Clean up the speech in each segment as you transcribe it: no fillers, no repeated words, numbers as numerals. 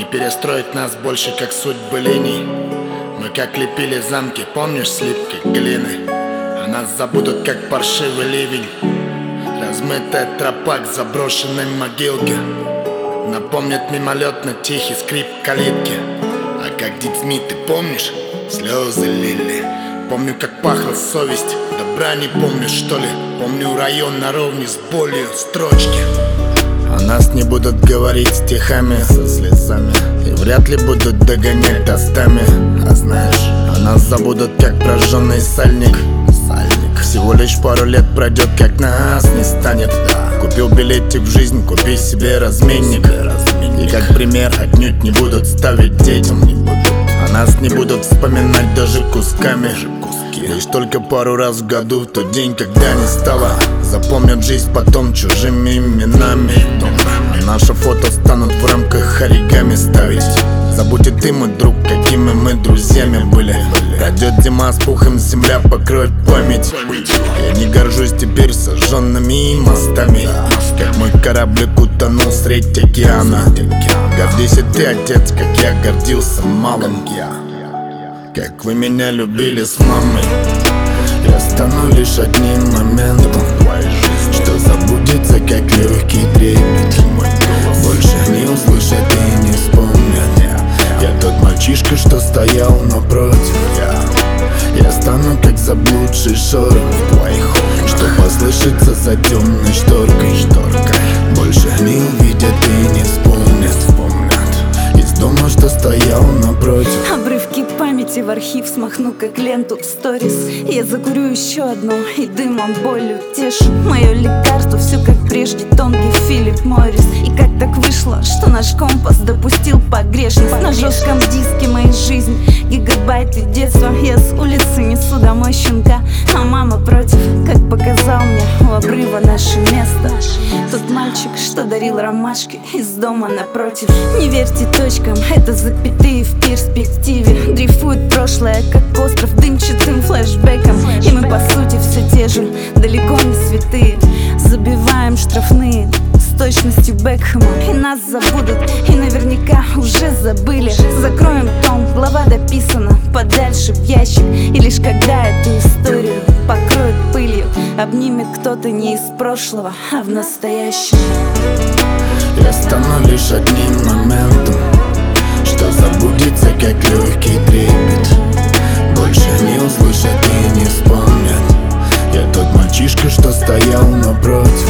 Не перестроить нас больше, как судьбы линий. Мы как лепили замки, помнишь, слипки глины? А нас забудут, как паршивый ливень. Размытая тропа к заброшенной могилке напомнит мимолетно тихий скрип калитки. А как детьми, ты помнишь, слезы лили? Помню, как пахла совесть, добра не помню, что ли? Помню район наровне с болью, строчки. О нас не будут говорить стихами со слезами, и вряд ли будут догонять тостами. А знаешь, о нас забудут, как прожженный сальник. Всего лишь пару лет пройдет, как нас не станет. Купил билетик в жизнь, купи себе разменник. И как пример отнюдь не будут ставить детям. О нас не будут вспоминать даже кусками. Лишь только пару раз в году, в тот день, когда не стало. Запомнят жизнь потом чужими именами. А наши фото станут в рамках оригами ставить. Забудь и ты, мой друг, какими мы друзьями были. Пройдет зима с пухом, земля покроет память. Я не горжусь теперь сожженными мостами, как мой кораблик утонул средь океана. Гордись и ты, отец, как я гордился малым. Как вы меня любили с мамой. Я стану лишь одним моментом в твоей жизни, что забудется, как легкий трепет. Больше не услышат и не вспомнят. Я тот мальчишка, что стоял напротив. Я стану как заблудший шорох в твоих окнах, что послышится за темной шторкой. Больше не увидят и не вспомнят. Из дома, что стоял напротив. Обрывки памяти в архив смахну, как ленту в сторис. Я закурю еще одну и дымом болью тешу. Мое лекарство все как прежде, тонкий Филипп Моррис. И как так вышло, что наш компас допустил погрешность? На жестком диске моей жизни гигабайты детства. Я с улицы несу домой щенка, а мама против. Как показал мне у обрыва наше место тот мальчик, что дарил ромашки из дома напротив. Не верьте точкам, это запятые в перспективе. Дрейфует прошлое, как остров дымчатым флешбеком. И мы по сути все те же, далеко не святые. Забиваем штрафные с точностью Бекхэма. И нас забудут, и наверняка уже забыли. Закроем том, глава дописана подальше в ящик. И лишь когда эту историю покроют пылью, обнимет кто-то не из прошлого, а в настоящем. Я стану лишь одним моментом, что забудется, как легкий трепет. Больше не услышат и не вспомнят. Я тот мальчишка, что стоял напротив.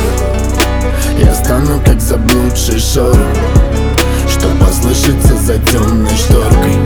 Я стану как заблудший шорох, что послышится за темной шторкой.